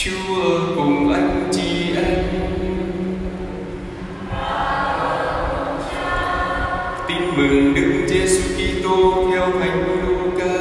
Chúa cùng anh chị em. Tin mừng Đức Giêsu Kitô theo Thánh Luca.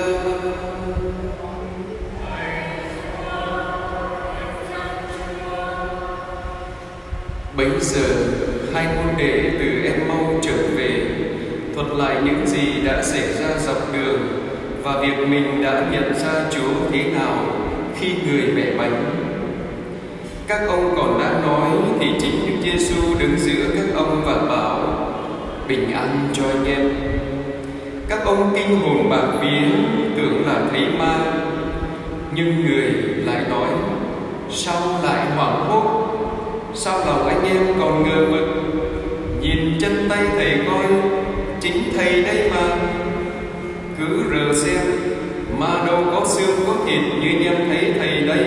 Bấy giờ hai môn đệ từ Em-mau trở về, thuật lại những gì đã xảy ra dọc đường và việc mình đã nhận ra Chúa thế nào khi người bẻ bánh. Các ông còn đang nói thì chính Đức Giêsu đứng giữa các ông và bảo: bình an cho anh em. Các ông kinh hồn bạt vía, tưởng là thấy ma. Nhưng người lại nói: sao lại hoảng hốt? Sao lòng anh em còn ngờ vực? Nhìn chân tay thầy coi, chính thầy đây mà. Cứ rờ xem, mà đâu có xương có thịt như anh em thấy thầy đây.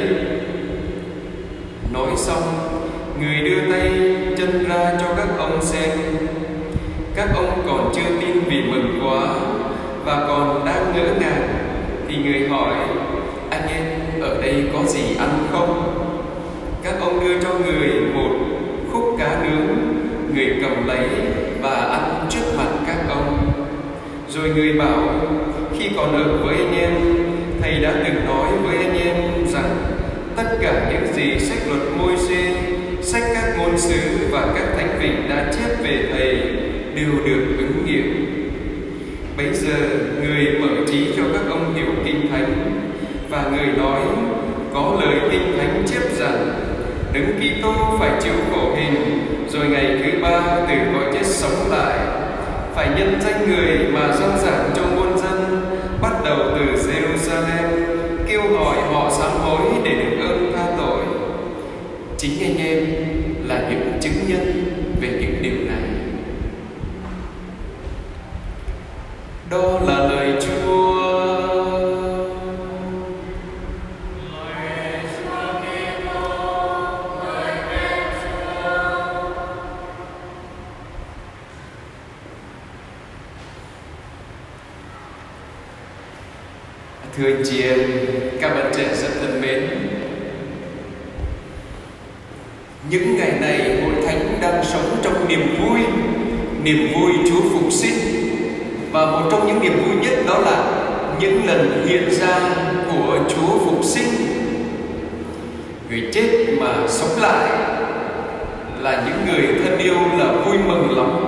Nói xong, người đưa tay chân ra cho các ông xem. Các ông còn chưa tin vì mừng quá và còn đang ngỡ ngàng, thì người hỏi: anh em ở đây có gì ăn không? Các ông đưa cho người một khúc cá nướng. Người cầm lấy và ăn trước mặt các ông. Rồi người bảo: khi còn ở với anh em, thầy đã từng nói với anh em rằng tất cả những gì sách luật Môi-se, sách các ngôn sứ và các thánh vịnh đã chép về thầy đều được ứng nghiệm. Bấy giờ người mở trí cho các ông hiểu kinh thánh, và người nói: có lời kinh thánh chép rằng Đấng Kitô phải chịu khổ hình, rồi ngày thứ ba từ cõi chết sống lại, phải nhân danh người mà rao giảng cho muôn dân, bắt đầu từ Jerusalem, kêu gọi họ sám hối để được ơn tha tội. Chính anh em là những chứng nhân về những điều này. Đó là lời Chúa. Thưa anh chị em, các bạn trẻ rất thân mến, những ngày này Hội Thánh đang sống trong niềm vui Chúa phục sinh. Và một trong những niềm vui nhất đó là những lần hiện ra của Chúa phục sinh. Người chết mà sống lại là những người thân yêu là vui mừng lắm.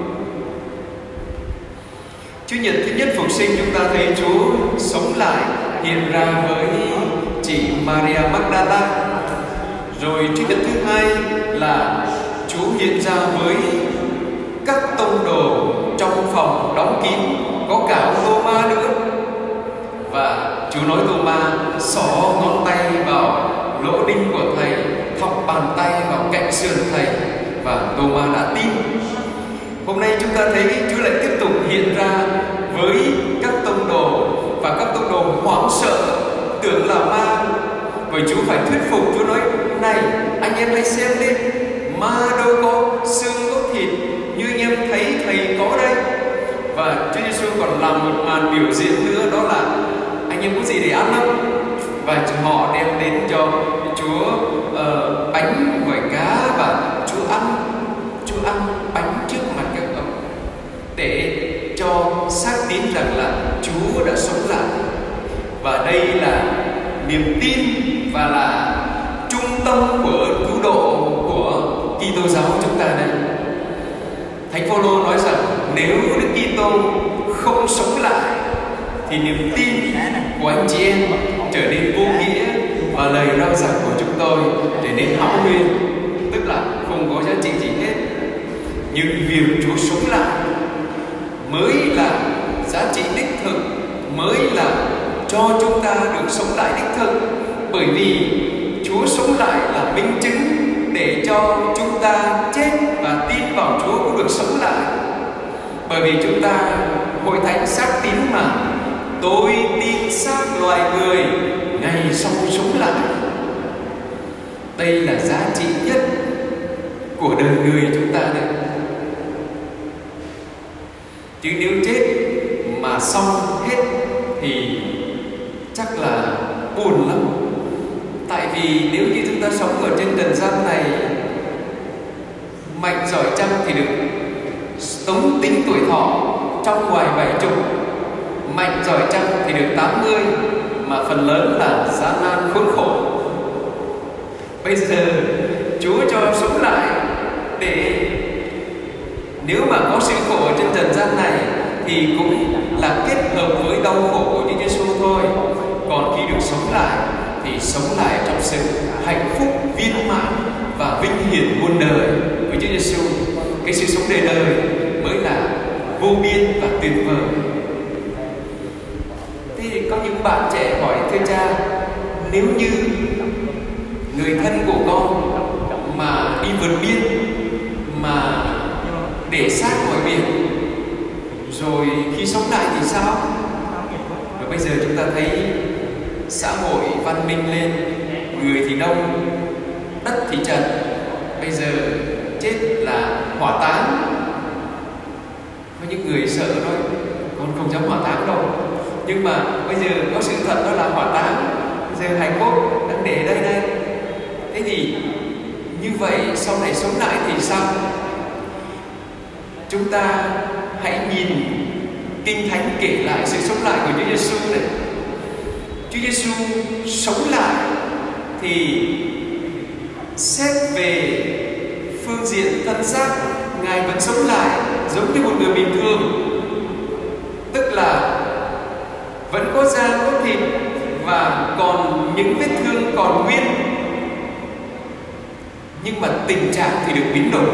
Chủ nhật thứ nhất phục sinh, chúng ta thấy Chúa sống lại, hiện ra với chị Maria Magdala. Rồi Chủ nhật thứ hai là Chúa hiện ra với các tông đồ trong phòng đóng kín, có cả ông Tô-ma nữa. Và Chúa nói Tô-ma xỏ ngón tay vào lỗ đinh của thầy, thọc bàn tay vào cạnh sườn thầy, và Tô-ma đã tin. Hôm nay chúng ta thấy Chúa lại tiếp tục hiện ra với các tông đồ, và các tông đồ hoảng sợ, tưởng là ma. Bởi Chúa phải thuyết phục, Chúa nói: này, anh em hãy xem đi, ma đâu có xương có thịt như anh em thấy thầy có đây. Và Chúa Giêsu còn làm một màn biểu diễn nữa, đó là: anh em có gì để ăn không? Và họ đem đến cho Chúa bánh gỏi cá, và Chúa ăn bánh trước mặt các ông, để cho xác tín rằng là Chúa đã sống lại. Và đây là niềm tin và là trung tâm của cứu độ của Kitô giáo chúng ta đây. Thánh Phaolô nói rằng nếu Đức Kitô không sống lại thì niềm tin của anh chị em trở nên vô nghĩa, và lời rao giảng của chúng tôi trở nên hão huyền, tức là không có giá trị gì hết. Nhưng việc Chúa sống lại mới là giá trị đích thực, mới là cho chúng ta được sống lại đích thực. Bởi vì Chúa sống lại là minh chứng để cho chúng ta chết và tin vào Chúa cũng được sống lại. Bởi vì chúng ta Hội Thánh xác tín mà: tôi tin xác loài người ngày sau sống lại. Đây là giá trị nhất của đời người chúng ta đây. Chứ nếu chết mà xong hết thì chắc là buồn lắm. Tại vì nếu như ta sống ở trên trần gian này, mạnh giỏi chăng thì được tống tính tuổi thọ trong ngoài 70, mạnh giỏi chăng thì được 80, mà phần lớn là gian nan khốn khổ. Bây giờ Chúa cho sống lại để nếu mà có sự khổ ở trên trần gian này thì cũng là kết hợp với đau khổ của Chúa Giêsu thôi. Còn khi được sống lại thì sống lại trong sự hạnh phúc viên mãn và vinh hiển muôn đời với Chúa Giêsu. Cái sự sống đời đời mới là vô biên và tuyệt vời. Thì có những bạn trẻ hỏi: thưa cha, nếu như người thân của con mà đi vượt biên mà để xác ngoài biển, rồi khi sống lại thì sao? Và bây giờ chúng ta thấy xã hội văn minh lên, người thì đông, đất thì trần. Bây giờ chết là hỏa táng. Có những người sợ thôi, con không dám hỏa táng đâu. Nhưng mà bây giờ có sự thật đó là hỏa táng. Bây giờ hài cốt đang để đây đây. Thế thì như vậy sau này sống lại thì sao? Chúng ta hãy nhìn Kinh Thánh kể lại sự sống lại của Chúa Giêsu này. Chúa Giêsu sống lại thì xét về phương diện thân xác, Ngài vẫn sống lại giống như một người bình thường, tức là vẫn có da có thịt và còn những vết thương còn nguyên, nhưng mà tình trạng thì được biến đổi.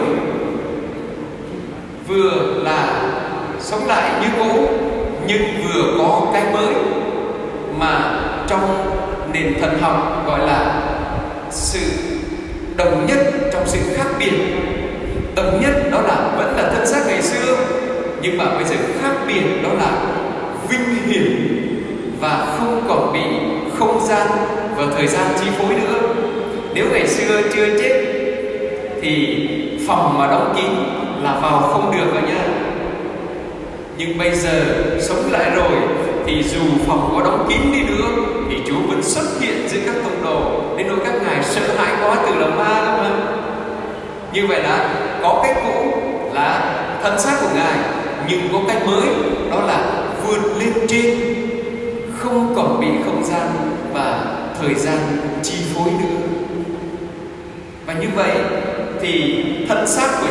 Vừa là sống lại như cũ nhưng vừa có cái mới, mà trong nền thần học gọi là sự đồng nhất trong sự khác biệt. Đồng nhất đó là vẫn là thân xác ngày xưa, nhưng mà bây giờ khác biệt đó là vinh hiển và không còn bị không gian và thời gian chi phối nữa. Nếu ngày xưa chưa chết thì phòng mà đóng kín là vào không được rồi nha. Nhưng bây giờ sống lại rồi thì dù phòng có đóng kín đi nữa thì Chúa vẫn xuất hiện giữa các tông đồ, đến nỗi các ngài sợ hãi quá từ lòng ma lắm mà. Như vậy là có cái cũ là thân xác của ngài, nhưng có cái mới đó là vượt lên trên, không còn bị không gian và thời gian chi phối nữa. Và như vậy thì thân xác của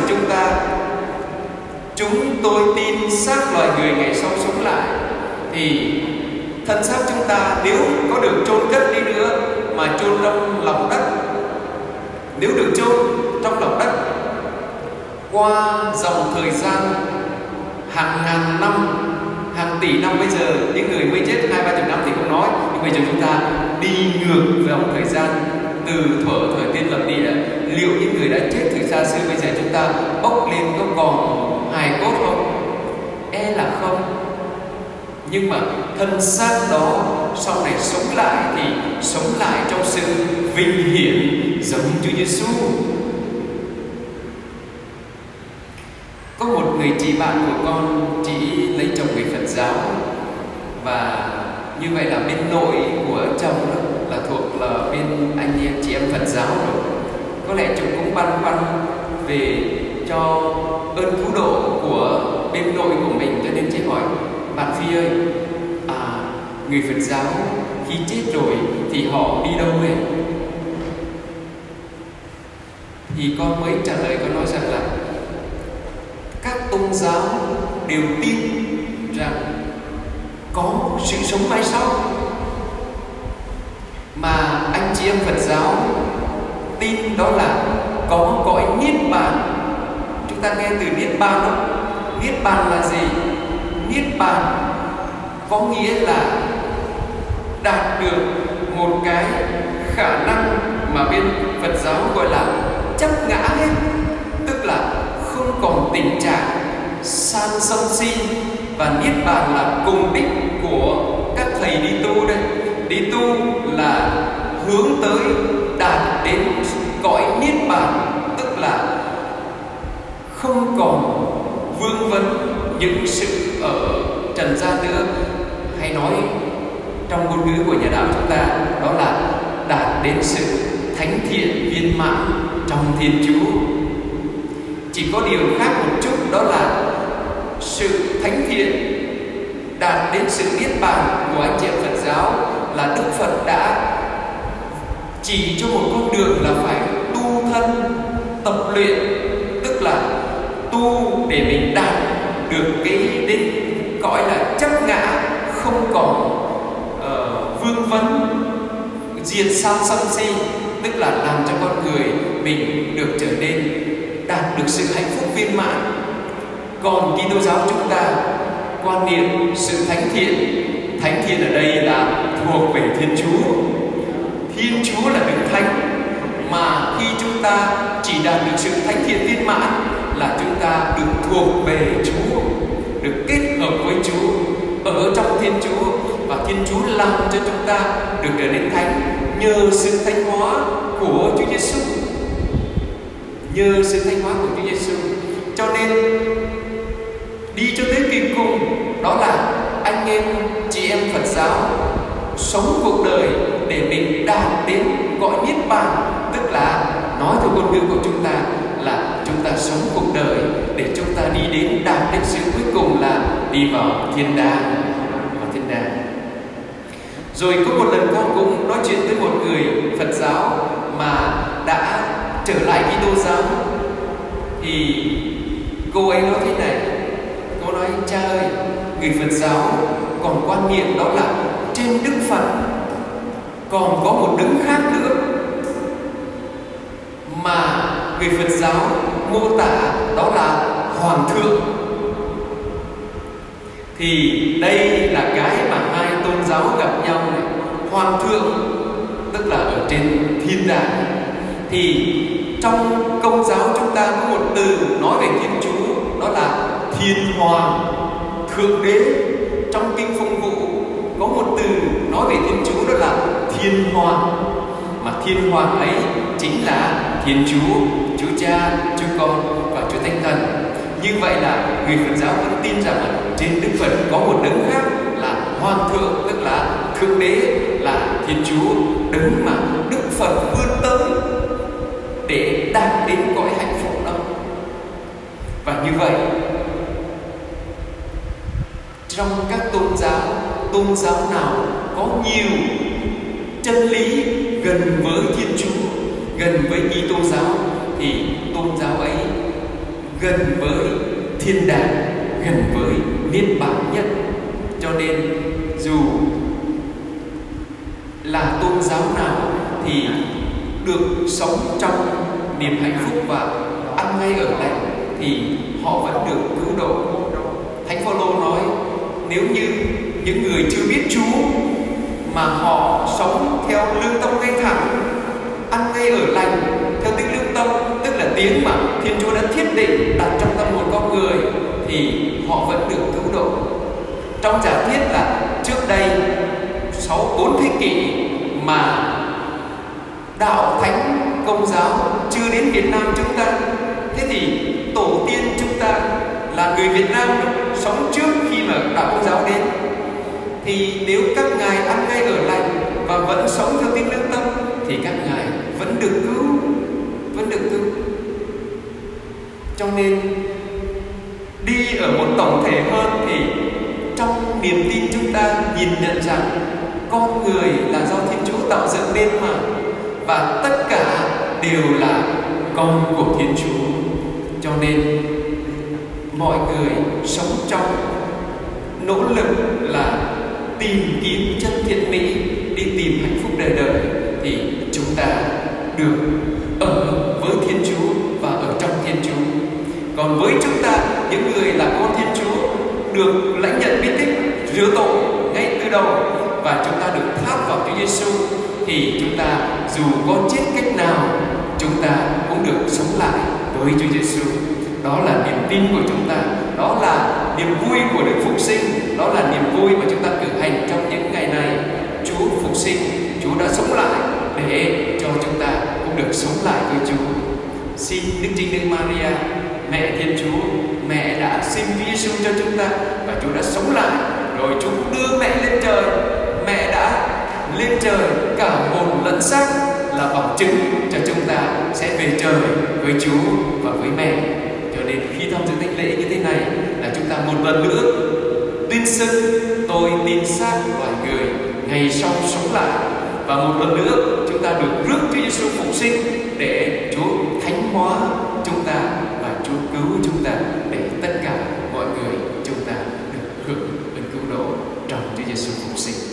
chúng tôi tin xác loài người ngày sau sống lại, thì thân xác chúng ta nếu có được chôn cất đi nữa mà chôn trong lòng đất, nếu được chôn trong lòng đất qua dòng thời gian hàng ngàn năm, hàng tỷ năm, bây giờ những người mới chết 20-30 năm thì không nói, nhưng bây giờ chúng ta đi ngược dòng thời gian từ thời tiên lập địa, liệu những người đã chết từ xa xưa bây giờ chúng ta bốc lên có còn hài cốt không? E là không. Nhưng mà thân xác đó sau này sống lại thì sống lại trong sự vinh hiển giống Chúa Giêsu. Có một người chị bạn của con, chị lấy chồng người Phật giáo, và như vậy là bên nội của chồng đó là thuộc là bên anh em chị em Phật giáo rồi. Có lẽ chồng cũng băn khoăn về cho ơn cứu độ của bên nội của mình, cho nên chị hỏi: bạn Phi ơi, người Phật giáo khi chết rồi thì họ đi đâu vậy? Thì con mới trả lời, con nói rằng là các tôn giáo đều tin rằng có sự sống mãi sau, mà anh chị em Phật giáo tin đó là có cõi niết bàn. Chúng ta nghe từ niết bàn đó. Niết bàn là gì? Niết bàn có nghĩa là đạt được một cái khả năng mà bên Phật giáo gọi là chấp ngã hết, tức là không còn tình trạng san sân si. Và niết bàn là cùng đích của các thầy đi tu đây. Đi tu là hướng tới đạt đến cõi niết bàn, tức là không còn vương vấn những sự ở trần gian nữa. Hay nói trong ngôn ngữ của nhà đạo chúng ta, đó là đạt đến sự thánh thiện viên mãn trong Thiên Chúa. Chỉ có điều khác một chút, đó là sự thánh thiện đạt đến sự niết bàn của anh chị em Phật giáo là Đức Phật đã chỉ cho một con đường là phải tu thân, tập luyện, tức là tu để mình đạt được cái đến gọi là chấp ngã, không còn vương vấn, diệt san sân si, tức là làm cho con người mình được trở nên đạt được sự hạnh phúc viên mãn. Còn Kitô giáo chúng ta quan niệm sự thánh thiện ở đây là thuộc về Thiên Chúa. Thiên Chúa là đấng thánh, mà khi chúng ta chỉ đạt được sự thánh thiện viên mãn là chúng ta được thuộc về Chúa, được kết hợp với Chúa ở trong Thiên Chúa, và Thiên Chúa làm cho chúng ta được trở nên thánh nhờ sự thánh hóa của Chúa Giêsu, nhờ sự thánh hóa của Chúa Giêsu. Cho nên đi cho tới kỳ cùng, đó là anh em chị em Phật giáo sống cuộc đời để mình đạt đến gọi niết bàn, tức là nói theo ngôn ngữ của chúng ta là chúng ta sống cuộc đời để chúng ta đi đến đạt đến sự cuối cùng là đi vào thiên đàng. Rồi có một lần con cũng nói chuyện với một người Phật giáo mà đã trở lại Kitô giáo, thì cô ấy nói thế này. Cô nói: cha ơi, người Phật giáo còn quan niệm đó là trên Đức Phật còn có một đấng khác nữa mà người Phật giáo mô tả, đó là Hoàng thượng. Thì đây là cái mà hai tôn giáo gặp nhau này. Hoàng thượng tức là ở trên thiên đàng. Thì trong Công giáo chúng ta có một từ nói về Thiên Chúa, đó là Thiên Hoàng, Thượng Đế. Trong Kinh Phong Vụ có một từ nói về Thiên Chúa, đó là Thiên Hoàng. Mà Thiên Hoàng ấy chính là Thiên Chúa, Chúa Cha, Chúa Con và Chúa Thánh Thần. Như vậy là người Phật giáo vẫn tin rằng là trên Đức Phật có một đấng khác là Hoàng thượng, tức là Thượng Đế, là Thiên Chúa, đấng mà Đức Phật vươn tới để đạt đến cõi hạnh phúc đó. Và như vậy, trong các tôn giáo nào có nhiều chân lý gần với Thiên Chúa, gần với Kitô giáo, thì tôn giáo ấy gần với thiên đàng, gần với niết bàn nhất. Cho nên dù là tôn giáo nào thì được sống trong niềm hạnh phúc và ăn ngay ở lành thì họ vẫn được cứu độ. Thánh Phaolô nói, nếu như những người chưa biết Chúa mà họ sống theo lương tâm ngay thẳng, ăn ngay ở lành theo tiếng lương tâm, tức là tiếng mà Thiên Chúa đã thiết định đặt trong tâm hồn con người, thì họ vẫn được cứu độ. Trong giả thiết là trước đây 4 thế kỷ mà đạo thánh Công giáo chưa đến Việt Nam chúng ta, thế thì tổ tiên chúng ta là người Việt Nam sống trước khi mà đạo Công giáo đến, thì nếu các ngài ăn ngay ở lành và vẫn sống theo tiếng lương tâm thì các ngài vẫn được cứu, Cho nên đi ở một tổng thể hơn thì trong niềm tin chúng ta nhìn nhận rằng con người là do Thiên Chúa tạo dựng nên mà, và tất cả đều là con của Thiên Chúa. Cho nên mọi người sống trong nỗ lực là tìm kiếm chân thiện mỹ, đi tìm hạnh phúc đời đời, thì chúng ta được ở với Thiên Chúa và ở trong Thiên Chúa. Còn với chúng ta, những người là con Thiên Chúa, được lãnh nhận bí tích rửa tội ngay từ đầu và chúng ta được tháp vào Chúa Giêsu, thì chúng ta dù có chết cách nào, chúng ta cũng được sống lại với Chúa Giêsu. Đó là niềm tin của chúng ta, đó là niềm vui của Đức Phục Sinh, đó là niềm vui mà chúng ta cử hành trong những ngày này. Chúa Phục Sinh, Chúa đã sống lại để cho chúng ta cũng được sống lại với Chúa. Xin Đức Trinh Nữ Maria, Mẹ Thiên Chúa, Mẹ đã sinh Chúa Giêsu cho chúng ta và Chúa đã sống lại, rồi Chúa cũng đưa Mẹ lên trời. Mẹ đã lên trời cả hồn lẫn xác là bằng chứng cho chúng ta sẽ về trời với Chúa và với mẹ. Cho nên khi tham dự thánh lễ như thế này là chúng ta một lần nữa tin xưng tôi tin xác loài người ngày sau sống lại, và một lần nữa chúng ta được rước Chúa Giêsu phục sinh để Chúa thánh hóa chúng ta và Chúa cứu chúng ta.